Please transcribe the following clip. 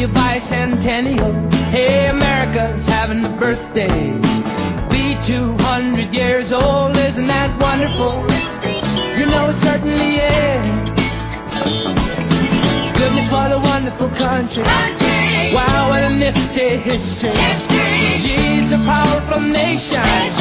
be a bicentennial. Hey, America's having a birthday. Be 200 years old, isn't that wonderful? You know it certainly is. Goodness, what a wonderful country. Wow, what a nifty history. She's a powerful nation.